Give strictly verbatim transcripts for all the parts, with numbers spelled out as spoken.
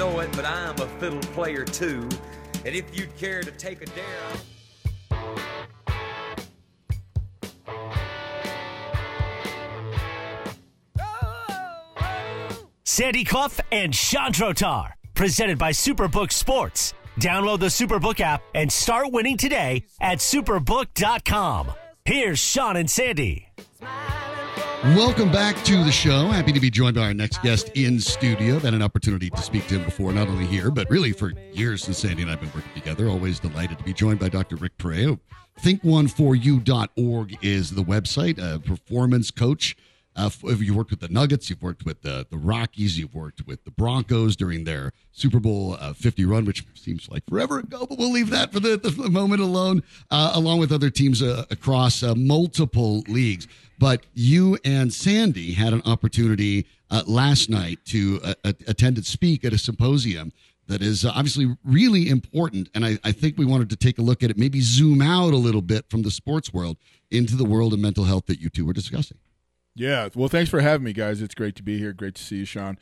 know it, but I'm a fiddle player too. And if you'd care to take a dare... Sandy Clough and Sean Drotar, presented by Superbook Sports. Download the Superbook app and start winning today at superbook dot com. Here's Sean and Sandy. Welcome back to the show. Happy to be joined by our next guest in studio. I've had an opportunity to speak to him before, not only here, but really for years since Sandy and I have been working together. Always delighted to be joined by Doctor Rick Perea. think one for you dot org is the website, a performance coach. Uh, you've worked with the Nuggets, you've worked with the, the Rockies, you've worked with the Broncos during their Super Bowl uh, fifty run, which seems like forever ago, but we'll leave that for the, the moment alone, uh, along with other teams uh, across uh, multiple leagues. But you and Sandy had an opportunity uh, last night to uh, attend and speak at a symposium that is uh, obviously really important, and I, I think we wanted to take a look at it, maybe zoom out a little bit from the sports world into the world of mental health that you two were discussing. Yeah, well, thanks for having me, guys. It's great to be here. Great to see you, Sean.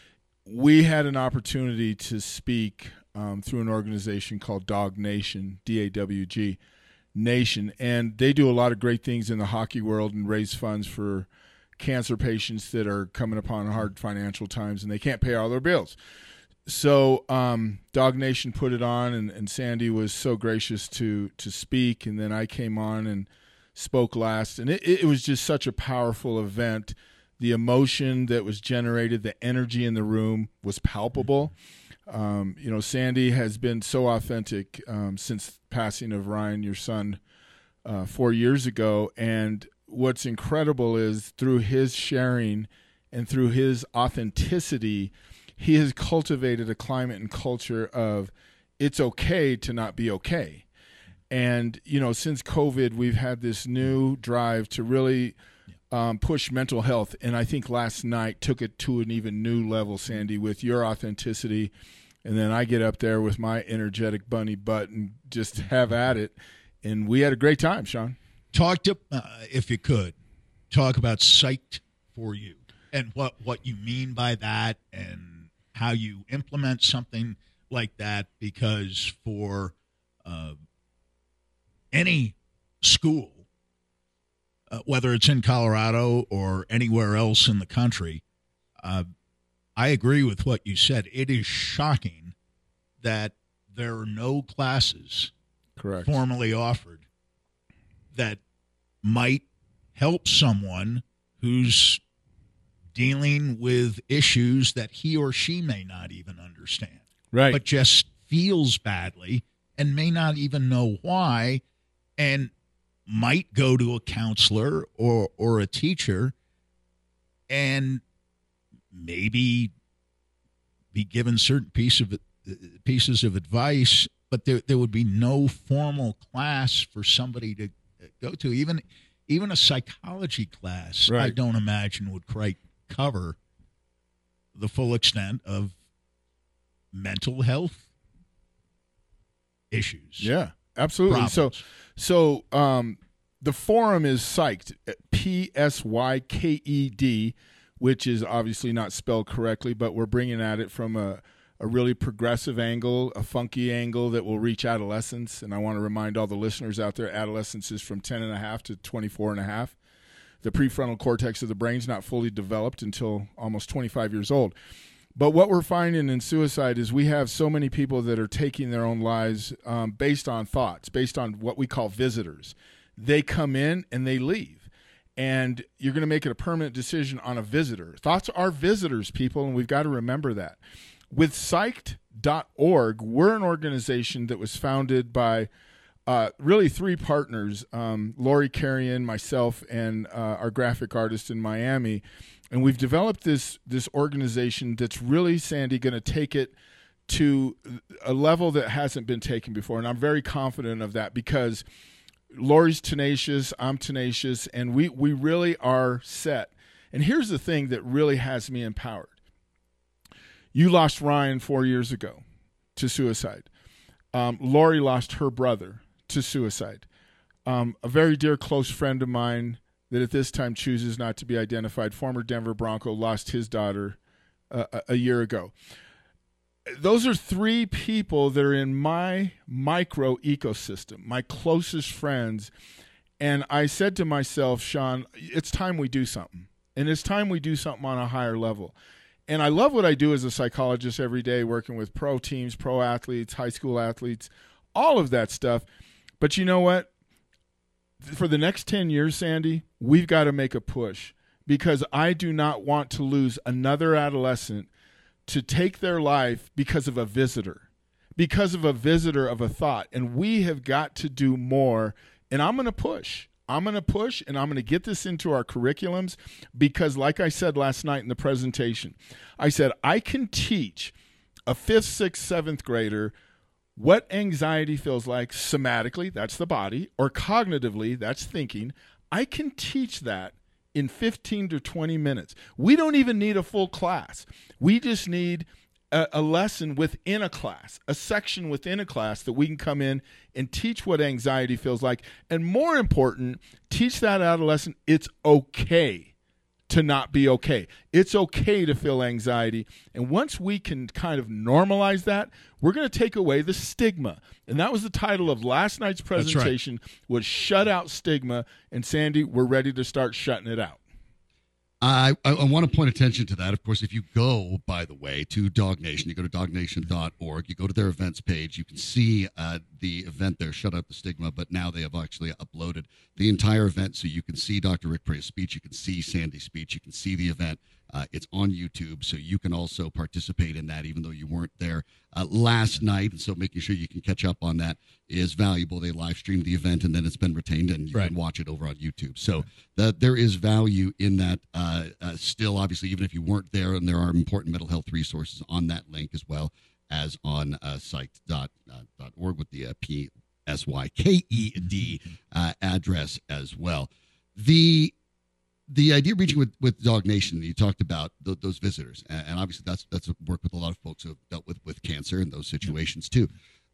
We had an opportunity to speak um, through an organization called Dog Nation, D A W G Nation, and they do a lot of great things in the hockey world and raise funds for cancer patients that are coming upon hard financial times and they can't pay all their bills. So um, Dog Nation put it on, and, and Sandy was so gracious to to speak, and then I came on and spoke last, and it, it was just such a powerful event. The emotion that was generated, the energy in the room was palpable. Um, you know, Sandy has been so authentic um, since passing of Ryan, your son, uh, four years ago. And what's incredible is through his sharing and through his authenticity, he has cultivated a climate and culture of it's okay to not be okay. And, you know, since COVID, we've had this new drive to really um, push mental health. And I think last night took it to an even new level, Sandy, with your authenticity. And then I get up there with my energetic bunny butt and just have at it. And we had a great time, Sean. Talk to, uh, if you could, talk about Psyched for You and what, what you mean by that and how you implement something like that. Because for uh, any school, uh, whether it's in Colorado or anywhere else in the country, uh, I agree with what you said. It is shocking that there are no classes Correct. formally offered that might help someone who's dealing with issues that he or she may not even understand, right? But just feels badly and may not even know why, and might go to a counselor or, or a teacher and maybe be given certain piece of, pieces of advice, but there, there would be no formal class for somebody to go to. Even even a psychology class, right. I don't imagine would quite cover the full extent of mental health issues. Yeah, absolutely. Problems. So, so um, the forum is Psyched, P S Y K E D, which is obviously not spelled correctly, but we're bringing at it from a, a really progressive angle, a funky angle that will reach adolescence. And I want to remind all the listeners out there, adolescence is from ten and a half to twenty-four and a half. The prefrontal cortex of the brain is not fully developed until almost twenty-five years old. But what we're finding in suicide is we have so many people that are taking their own lives um, based on thoughts, based on what we call visitors. They come in and they leave. And you're going to make it a permanent decision on a visitor. Thoughts are visitors, people, and we've got to remember that. With psyched dot org, we're an organization that was founded by uh, really three partners, um, Lori Carrion, myself, and uh, our graphic artist in Miami. And we've developed this this organization that's really, Sandy, going to take it to a level that hasn't been taken before. And I'm very confident of that because Lori's tenacious, I'm tenacious, and we, we really are set. And here's the thing that really has me empowered. You lost Ryan four years ago to suicide. Um, Lori lost her brother to suicide. Um, a very dear close friend of mine that at this time chooses not to be identified, former Denver Bronco, lost his daughter uh, a year ago. those are three people that are in my micro ecosystem, my closest friends. And I said to myself, Sean, it's time we do something. And it's time we do something on a higher level. And I love what I do as a psychologist every day, working with pro teams, pro athletes, high school athletes, all of that stuff. But you know what? For the next ten years, Sandy, we've got to make a push, because I do not want to lose another adolescent to take their life because of a visitor, because of a visitor of a thought. And we have got to do more. And I'm going to push. I'm going to push, and I'm going to get this into our curriculums, because like I said last night in the presentation, I said I can teach a fifth, sixth, seventh grader what anxiety feels like somatically, that's the body, or cognitively, that's thinking. I can teach that in fifteen to twenty minutes. We don't even need a full class. We just need a, a lesson within a class, a section within a class that we can come in and teach what anxiety feels like. And more important, teach that adolescent it's okay to not be okay. It's okay to feel anxiety. And once we can kind of normalize that, we're going to take away the stigma. And that was the title of last night's presentation, right, was Shut Out Stigma. And Sandy, we're ready to start shutting it out. I, I, I want to point attention to that. Of course, if you go, by the way, to Dog Nation, you go to dog nation dot org, you go to their events page, you can see uh, the event there, Shut Out the Stigma, but now they have actually uploaded the entire event, so you can see Doctor Rick Prea's speech, you can see Sandy's speech, you can see the event. Uh, it's on YouTube, so you can also participate in that, even though you weren't there uh, last night. And so making sure you can catch up on that is valuable. They live streamed the event, and then it's been retained, and you right. can watch it over on YouTube. So the, there is value in that uh, uh, still, obviously, even if you weren't there, and there are important mental health resources on that link as well as on uh, psyched dot org with the uh, P S Y K E D uh, address as well. The The idea of reaching with, with Dog Nation, you talked about th- those visitors, and, and obviously that's that's work with a lot of folks who have dealt with, with cancer in those situations too.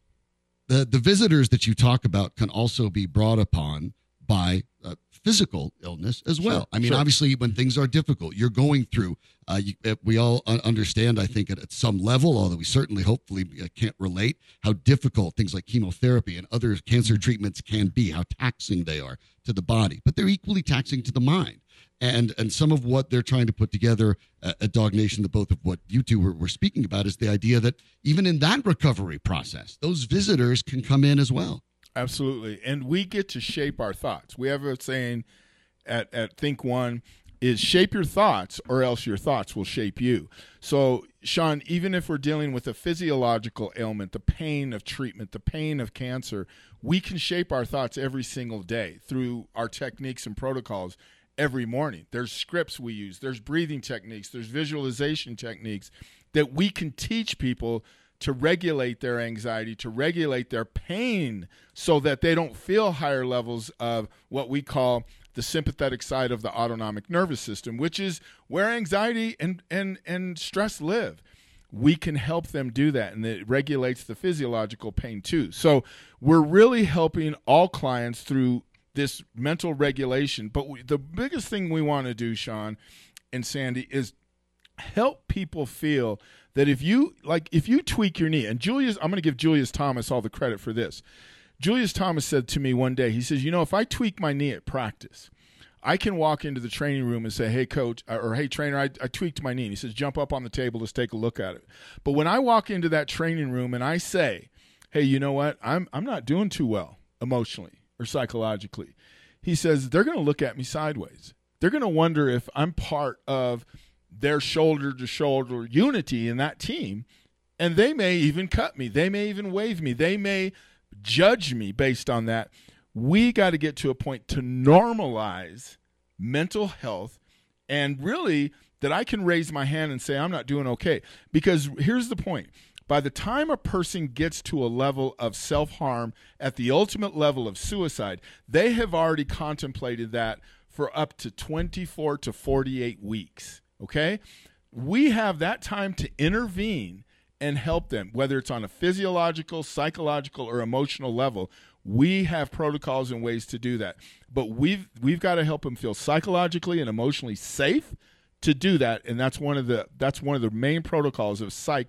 The the visitors that you talk about can also be brought upon by uh, physical illness as well. Sure, I mean, sure. obviously, when things are difficult, you're going through. Uh, you, we all understand, I think, at, at some level, although we certainly, hopefully, uh, can't relate how difficult things like chemotherapy and other cancer treatments can be, how taxing they are to the body, but they're equally taxing to the mind. And and some of what they're trying to put together at, at Dog Nation, the both of what you two were, were speaking about, is the idea that even in that recovery process, those visitors can come in as well. Absolutely. And we get to shape our thoughts. We have a saying at, at Think One is shape your thoughts or else your thoughts will shape you. So, Sean, even if we're dealing with a physiological ailment, the pain of treatment, the pain of cancer, we can shape our thoughts every single day through our techniques and protocols. Every morning, there's scripts we use, there's breathing techniques, there's visualization techniques that we can teach people to regulate their anxiety, to regulate their pain, so that they don't feel higher levels of what we call the sympathetic side of the autonomic nervous system, which is where anxiety and and and stress live. We can help them do that, and it regulates the physiological pain too. So we're really helping all clients through this mental regulation. But we, the biggest thing we want to do, Sean and Sandy, is help people feel that if you like, if you tweak your knee, and Julius, I'm going to give Julius Thomas all the credit for this. Julius Thomas said to me one day, he says, you know, if I tweak my knee at practice, I can walk into the training room and say, hey, coach, or hey, trainer, I, I tweaked my knee. And he says, jump up on the table, let's take a look at it. But when I walk into that training room and I say, hey, you know what, I'm I'm not doing too well emotionally or psychologically, he says, they're going to look at me sideways. They're going to wonder if I'm part of their shoulder-to-shoulder unity in that team, and they may even cut me. They may even wave me. They may judge me based on that. We got to get to a point to normalize mental health, and really that I can raise my hand and say I'm not doing okay. Because here's the point. By the time a person gets to a level of self-harm, at the ultimate level of suicide, they have already contemplated that for up to twenty-four to forty-eight weeks, okay? We have that time to intervene and help them, whether it's on a physiological, psychological, or emotional level. We have protocols and ways to do that. But we've we've got to help them feel psychologically and emotionally safe to do that, and that's one of the that's one of the main protocols of psyched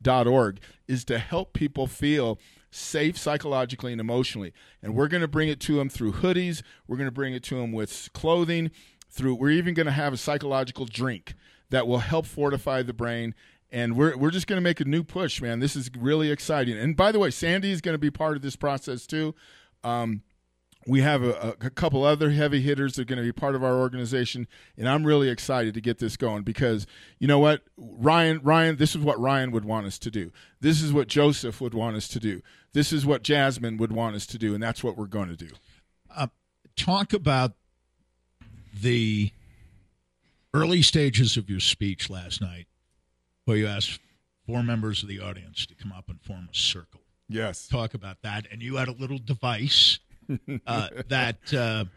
dot org is to help people feel safe psychologically and emotionally. And we're going to bring it to them through hoodies. We're going to bring it to them with clothing. Through we're even going to have a psychological drink that will help fortify the brain. And we're we're just going to make a new push, man. This is really exciting. And by the way, Sandy is going to be part of this process too. Um, we have a, a couple other heavy hitters that are going to be part of our organization, and I'm really excited to get this going because you know what, Ryan, Ryan, this is what Ryan would want us to do. This is what Joseph would want us to do. This is what Jasmine would want us to do, and that's what we're going to do. Uh, talk about the early stages of your speech last night, where you asked four members of the audience to come up and form a circle. Yes. Talk about that. And you had a little device uh, that uh,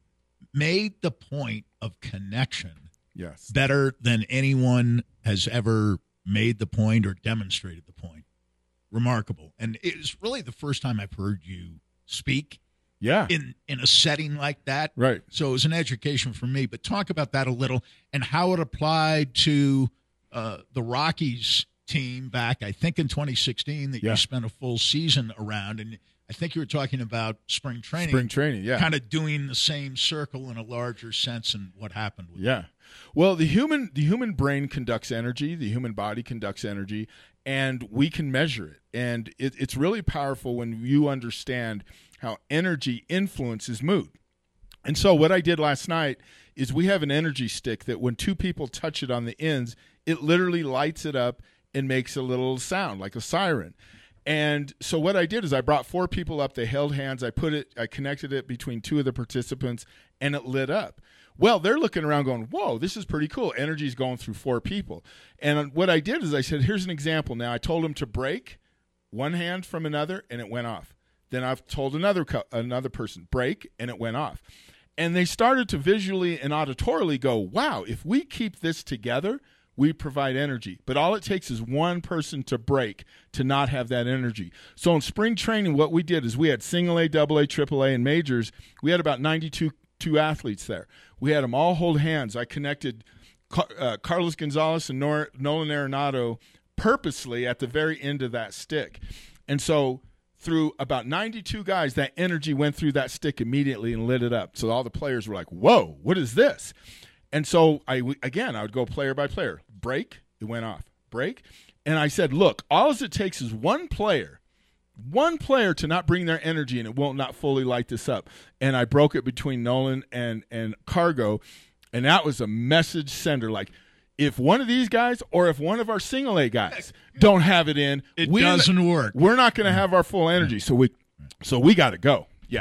made the point of connection yes. better than anyone has ever made the point or demonstrated the point. Remarkable. And it was really the first time I've heard you speak yeah. in, in a setting like that. Right. So it was an education for me. But talk about that a little and how it applied to uh, the Rockies team back, I think, in twenty sixteen that yeah. you spent a full season around. And I think you were talking about spring training. Spring training, yeah. Kind of doing the same circle in a larger sense and what happened with Yeah. That. Well, the human the human brain conducts energy, the human body conducts energy, and we can measure it. And it, it's really powerful when you understand how energy influences mood. And so what I did last night is we have an energy stick that when two people touch it on the ends, it literally lights it up and makes a little sound like a siren. And so what I did is I brought four people up. They held hands. I put it, I connected it between two of the participants, and it lit up. Well, they're looking around going, whoa, this is pretty cool. Energy's going through four people. And what I did is I said, here's an example. Now I told them to break one hand from another, and it went off. Then I've told another another person, break, and it went off. And they started to visually and auditorily go, wow, if we keep this together, we provide energy. But all it takes is one person to break to not have that energy. So in spring training, what we did is we had single A, double A, triple A, and majors. We had about ninety-two two athletes there. We had them all hold hands. I connected uh, Carlos Gonzalez and Nor- Nolan Arenado purposely at the very end of that stick. And so through about ninety-two guys, that energy went through that stick immediately and lit it up. So all the players were like, whoa, what is this? And so, I again, I would go player by player. Break, it went off. Break. And I said, look, all it takes is one player, one player to not bring their energy, and it won't not fully light this up. And I broke it between Nolan and, and Cargo, and that was a message sender. Like, if one of these guys or if one of our single A guys don't have it in, it we doesn't work. We're not going to have our full energy. So we, so we got to go. Yeah.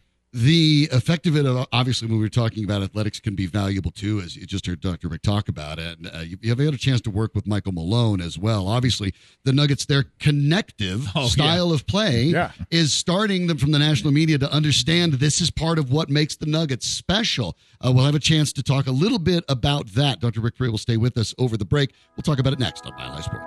The effect of it, obviously, when we were talking about athletics, can be valuable too, as you just heard Doctor Rick talk about it. And uh, you, you have had a chance to work with Michael Malone as well. Obviously, the Nuggets, their connective oh, style yeah. of play yeah. is starting them from the national media to understand this is part of what makes the Nuggets special. Uh, we'll have a chance to talk a little bit about that. Doctor Rick Frey will stay with us over the break. We'll talk about it next on Mile High Sports.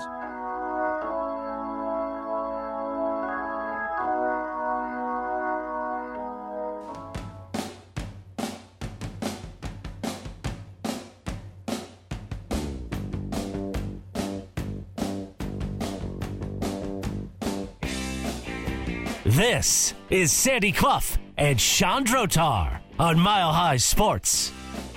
This is Sandy Clough and Sean Drotar on Mile High Sports.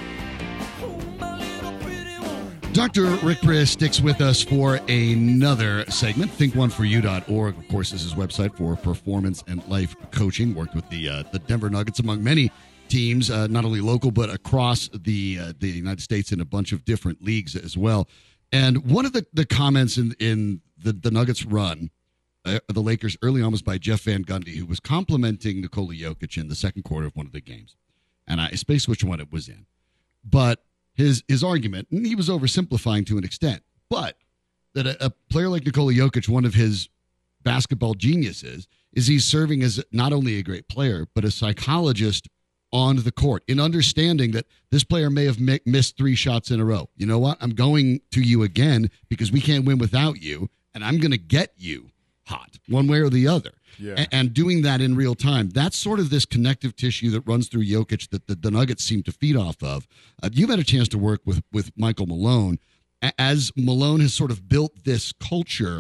Doctor Rick Frey sticks with us for another segment. think one for you dot org, of course, is his website for performance and life coaching. Worked with the uh, the Denver Nuggets, among many teams, uh, not only local, but across the uh, the United States in a bunch of different leagues as well. And one of the, the comments in, in the, the Nuggets run, uh, the Lakers early on, was by Jeff Van Gundy, who was complimenting Nikola Jokic in the second quarter of one of the games. And I space which one it was in. But his his argument, and he was oversimplifying to an extent, but that a, a player like Nikola Jokic, one of his basketball geniuses, is he's serving as not only a great player, but a psychologist on the court, in understanding that this player may have mi- missed three shots in a row. You know what? I'm going to you again because we can't win without you, and I'm going to get you hot one way or the other. Yeah. A- and doing that in real time. That's sort of this connective tissue that runs through Jokic that the, the Nuggets seem to feed off of. Uh, you've had a chance to work with, with Michael Malone. A- as Malone has sort of built this culture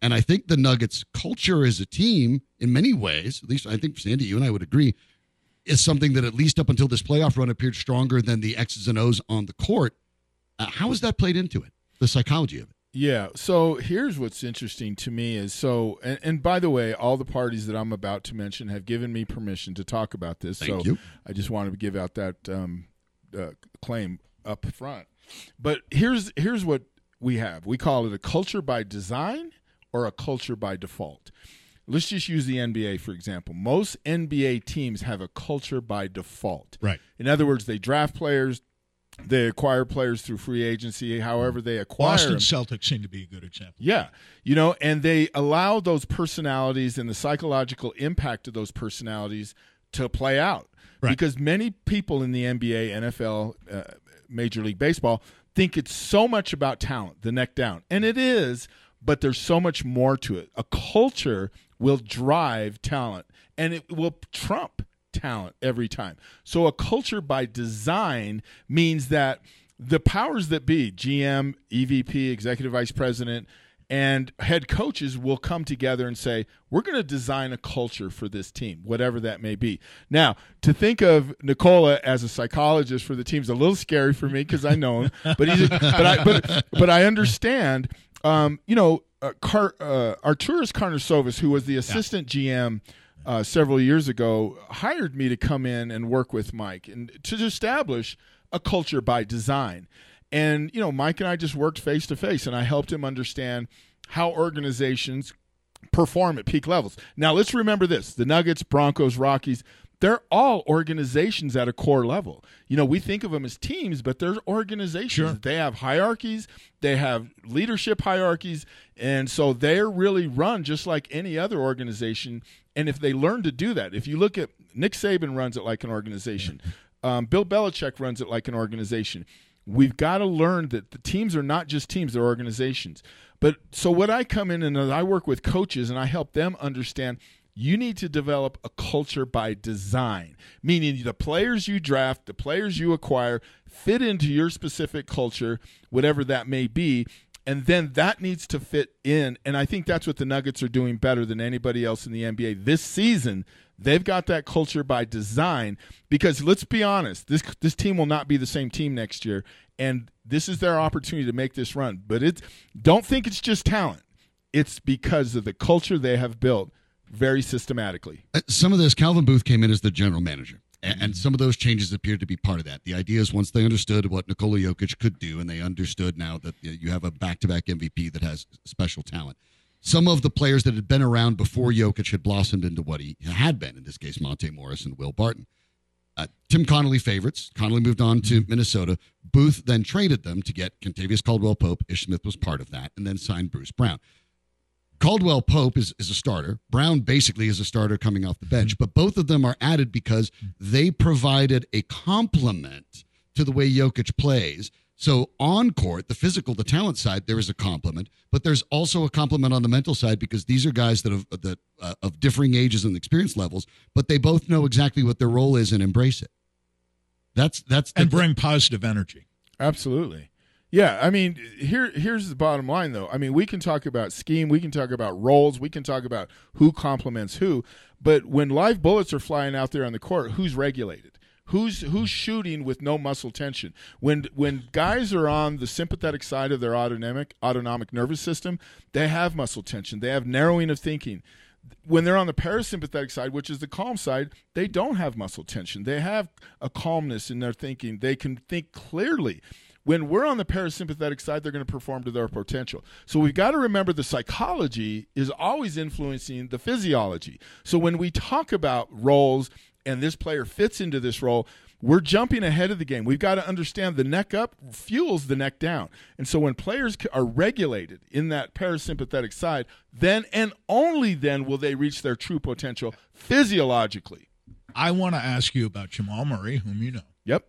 And I think the Nuggets' culture as a team, in many ways, at least I think, Sandy, you and I would agree, is something that at least up until this playoff run appeared stronger than the X's and O's on the court. Uh, how has that played into it, the psychology of it? Yeah, so here's what's interesting to me is so, and, and by the way, all the parties that I'm about to mention have given me permission to talk about this. Thank so you. I just wanted to give out that um, uh, claim up front. But here's here's what we have. We call it a culture by design or a culture by default. Let's just use the N B A, for example. Most N B A teams have a culture by default. Right. In other words, they draft players, they acquire players through free agency, however they acquire Boston them. Celtics seem to be a good example. Yeah. You know, and they allow those personalities and the psychological impact of those personalities to play out. Right. Because many people in the N B A, N F L, uh, Major League Baseball think it's so much about talent, the neck down. And it is, but there's so much more to it. A culture will drive talent, and it will trump talent every time. So a culture by design means that the powers that be, G M, E V P, executive vice president, and head coaches will come together and say, we're going to design a culture for this team, whatever that may be. Now, to think of Nikola as a psychologist for the team is a little scary for me because I know him, but he's a, but I but but I understand. Um, you know, uh, Car, uh, Arturas Karnisovas, who was the assistant G M uh, several years ago, hired me to come in and work with Mike and to establish a culture by design. And, you know, Mike and I just worked face to face, and I helped him understand how organizations perform at peak levels. Now, let's remember this. The Nuggets, Broncos, Rockies, they're all organizations at a core level. You know, we think of them as teams, but they're organizations. Sure. They have hierarchies. They have leadership hierarchies. And so they're really run just like any other organization. And if they learn to do that, if you look at Nick Saban runs it like an organization. Um, Bill Belichick runs it like an organization. We've got to learn that the teams are not just teams, they're organizations. But so what I come in and I work with coaches and I help them understand you need to develop a culture by design, meaning the players you draft, the players you acquire fit into your specific culture, whatever that may be, and then that needs to fit in. And I think that's what the Nuggets are doing better than anybody else in the N B A this season. They've got that culture by design because let's be honest, this this team will not be the same team next year, and this is their opportunity to make this run. But it's don't think it's just talent. It's because of the culture they have built very systematically. Some of this, Calvin Booth came in as the general manager, and some of those changes appeared to be part of that. The idea is once they understood what Nikola Jokic could do, and they understood now that you have a back-to-back M V P that has special talent, some of the players that had been around before Jokic had blossomed into what he had been, in this case, Monte Morris and Will Barton. Uh, Tim Connolly favorites. Connolly moved on to Minnesota. Booth then traded them to get Kentavious Caldwell-Pope. Ish Smith was part of that, and then signed Bruce Brown. Caldwell-Pope is, is a starter. Brown basically is a starter coming off the bench, but both of them are added because they provided a complement to the way Jokic plays. So on court, the physical, the talent side, there is a complement, but there's also a complement on the mental side because these are guys that have that uh, of differing ages and experience levels, but they both know exactly what their role is and embrace it. That's that's the, and bring positive energy. Absolutely. Yeah, I mean, here here's the bottom line, though. I mean, we can talk about scheme, we can talk about roles, we can talk about who complements who, but when live bullets are flying out there on the court, who's regulated? Who's who's shooting with no muscle tension? When when guys are on the sympathetic side of their autonomic autonomic nervous system, they have muscle tension. They have narrowing of thinking. When they're on the parasympathetic side, which is the calm side, they don't have muscle tension. They have a calmness in their thinking. They can think clearly. When we're on the parasympathetic side, they're going to perform to their potential. So we've got to remember the psychology is always influencing the physiology. So when we talk about roles and this player fits into this role, we're jumping ahead of the game. We've got to understand the neck up fuels the neck down. And so when players are regulated in that parasympathetic side, then and only then will they reach their true potential physiologically. I want to ask you about Jamal Murray, whom you know. Yep.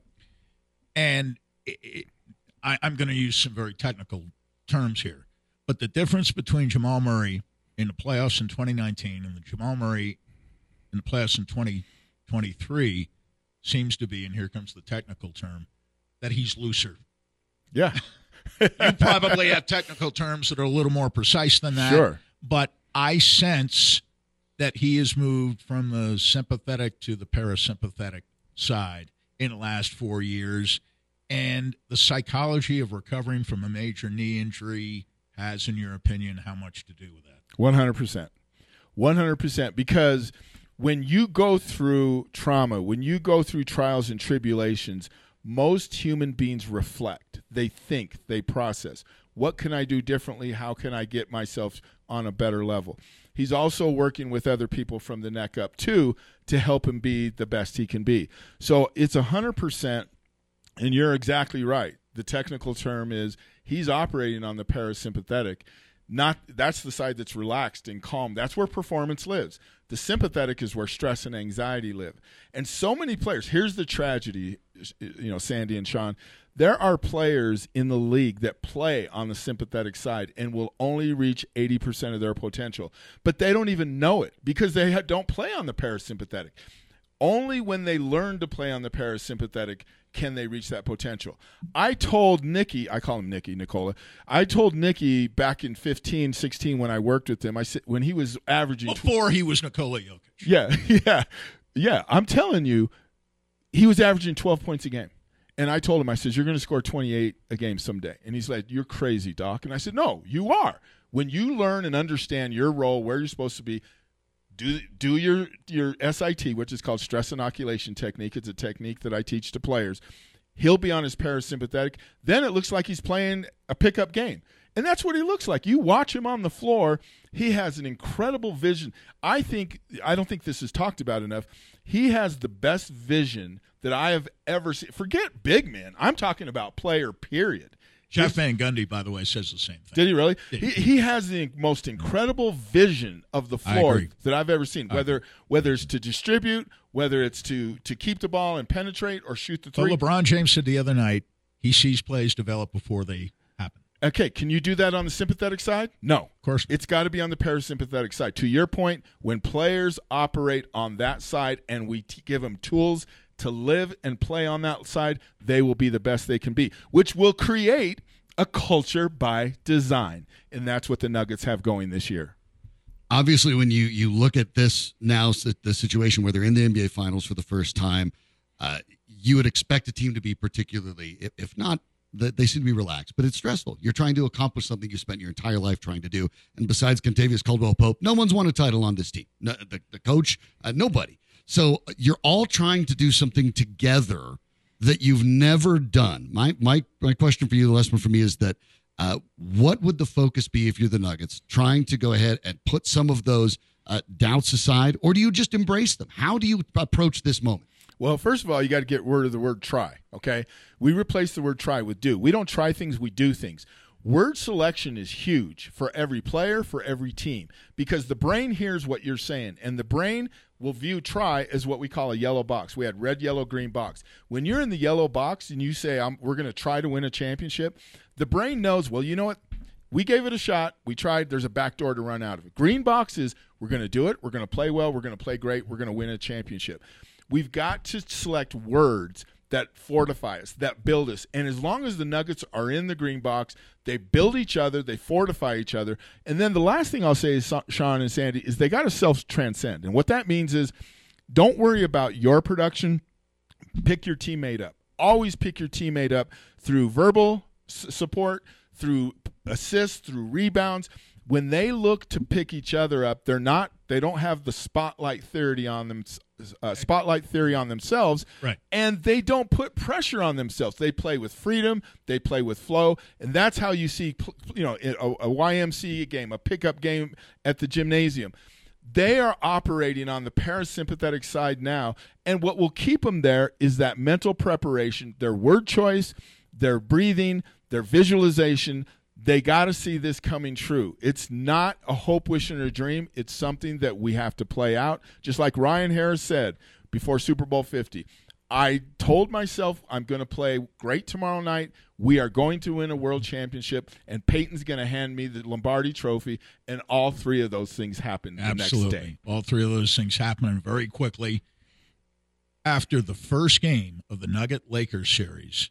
And it, it, I, I'm going to use some very technical terms here. But the difference between Jamal Murray in the playoffs in twenty nineteen and the Jamal Murray in the playoffs in twenty twenty-three seems to be, and here comes the technical term, that he's looser. Yeah. You probably have technical terms that are a little more precise than that. Sure. but I sense that he has moved from the sympathetic to the parasympathetic side in the last four years. And the psychology of recovering from a major knee injury has, in your opinion, how much to do with that? one hundred percent. one hundred percent. Because when you go through trauma, when you go through trials and tribulations, most human beings reflect. They think, they process. What can I do differently? How can I get myself on a better level? He's also working with other people from the neck up, too, to help him be the best he can be. So it's one hundred percent, and you're exactly right. The technical term is he's operating on the parasympathetic. Not that's the side that's relaxed and calm. That's where performance lives. The sympathetic is where stress and anxiety live. And so many players, here's the tragedy, you know, Sandy and Sean, there are players in the league that play on the sympathetic side and will only reach eighty percent of their potential. But they don't even know it because they don't play on the parasympathetic. Only when they learn to play on the parasympathetic can they reach that potential. I told Nikki, I call him Nikki, Nicola. I told Nikki back in fifteen, sixteen when I worked with him, I said when he was averaging before he was Nikola Jokic. Yeah, yeah. Yeah, I'm telling you, he was averaging twelve points a game. And I told him, I said, you're going to score twenty-eight a game someday. And he's like, you're crazy, Doc. And I said, no, you are. When you learn and understand your role, where you're supposed to be, Do do your your S I T, which is called stress inoculation technique. It's a technique that I teach to players. He'll be on his parasympathetic. Then it looks like he's playing a pickup game. And that's what he looks like. You watch him on the floor, he has an incredible vision. I think I don't think this is talked about enough. He has the best vision that I have ever seen. Forget big man. I'm talking about player, period. Jeff Van Gundy, by the way, says the same thing. Did he really? Yeah. He he has the most incredible vision of the floor that I've ever seen. Whether whether it's to distribute, whether it's to to keep the ball and penetrate or shoot the three. Well, LeBron James said the other night he sees plays develop before they happen. Okay, can you do that on the sympathetic side? No. Of course. It's got to be on the parasympathetic side. To your point, when players operate on that side and we t- give them tools to live and play on that side, they will be the best they can be, which will create a culture by design. And that's what the Nuggets have going this year. Obviously, when you, you look at this now, the situation where they're in the N B A Finals for the first time, uh, you would expect a team to be particularly, if, if not, they seem to be relaxed, but it's stressful. You're trying to accomplish something you spent your entire life trying to do. And besides Kentavious Caldwell-Pope, no one's won a title on this team. No, the, the coach, uh, nobody. So you're all trying to do something together that you've never done. My my my question for you, the last one for me, is that uh, what would the focus be if you're the Nuggets, trying to go ahead and put some of those uh, doubts aside, or do you just embrace them? How do you approach this moment? Well, first of all, you got to get rid of the word try, okay? We replace the word try with do. We don't try things, we do things. Word selection is huge for every player, for every team, because the brain hears what you're saying, and the brain will view try as what we call a yellow box. We had red, yellow, green box. When you're in the yellow box and you say, I'm, we're going to try to win a championship, the brain knows, well, you know what? We gave it a shot. We tried. There's a back door to run out of it. Green box is we're going to do it. We're going to play well. We're going to play great. We're going to win a championship. We've got to select words that fortify us, that build us. And as long as the Nuggets are in the green box, they build each other, they fortify each other. And then the last thing I'll say is, Sean and Sandy, is they got to self-transcend. And what that means is don't worry about your production. Pick your teammate up. Always pick your teammate up through verbal s- support, through assists, through rebounds. When they look to pick each other up, they're not. They don't have the spotlight theory on them. Uh, spotlight theory on themselves, right? And they don't put pressure on themselves. They play with freedom. They play with flow, and that's how you see, you know, a, a Y M C A game, a pickup game at the gymnasium. They are operating on the parasympathetic side now, and what will keep them there is that mental preparation, their word choice, their breathing, their visualization. They got to see this coming true. It's not a hope, wish, and a dream. It's something that we have to play out. Just like Ryan Harris said before Super Bowl fifty, I told myself I'm going to play great tomorrow night. We are going to win a world championship, and Peyton's going to hand me the Lombardi trophy, and all three of those things happened the Absolutely. next day. All three of those things happened very quickly. After the first game of the Nugget-Lakers series,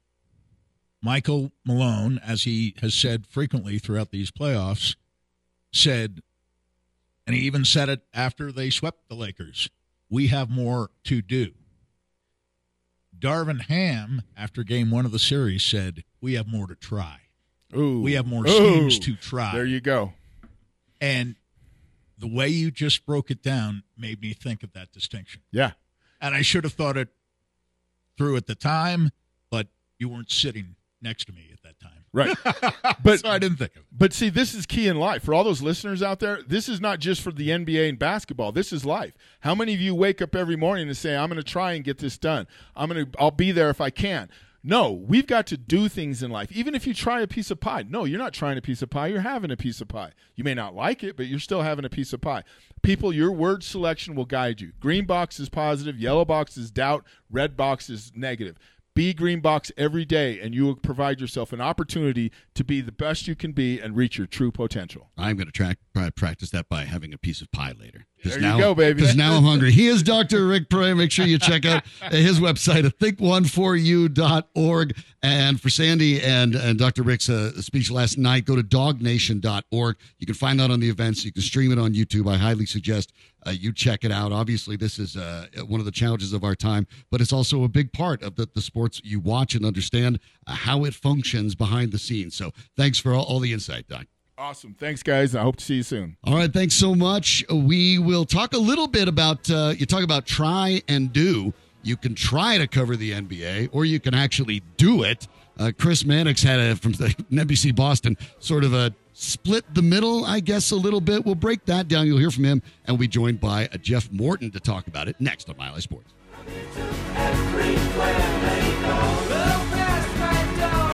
Michael Malone, as he has said frequently throughout these playoffs, said, and he even said it after they swept the Lakers, we have more to do. Darvin Ham, after game one of the series, said, we have more to try. Ooh. We have more Ooh. schemes to try. There you go. And the way you just broke it down made me think of that distinction. Yeah. And I should have thought it through at the time, but you weren't sitting next to me at that time. Right. But so I didn't think of it. But see, this is key in life. For all those listeners out there, this is not just for the N B A and basketball. This is life. How many of you wake up every morning and say, I'm going to try and get this done. I'm going to I'll be there if I can. No, we've got to do things in life. Even if you try a piece of pie. No, you're not trying a piece of pie. You're having a piece of pie. You may not like it, but you're still having a piece of pie. People, your word selection will guide you. Green box is positive. Yellow box is doubt. Red box is negative. Be green box every day, and you will provide yourself an opportunity to be the best you can be and reach your true potential. I'm going to track, practice that by having a piece of pie later. There now, you go, baby. Because now I'm hungry. He is Doctor Rick Prey. Make sure you check out his website at think one for you dot org. And for Sandy and, and Doctor Rick's uh, speech last night, go to dog nation dot org. You can find that on the events. You can stream it on YouTube. I highly suggest uh, you check it out. Obviously, this is uh, one of the challenges of our time, but it's also a big part of the, the sports you watch and understand uh, how it functions behind the scenes. So thanks for all, all the insight, Doc. Awesome. Thanks, guys. I hope to see you soon. All right. Thanks so much. We will talk a little bit about, uh, you talk about try and do. You can try to cover the N B A, or you can actually do it. Uh, Chris Mannix had a, from the N B C Boston, sort of a split the middle, I guess, a little bit. We'll break that down. You'll hear from him, and we'll be joined by uh, Jeff Morton to talk about it next on Mile High Sports.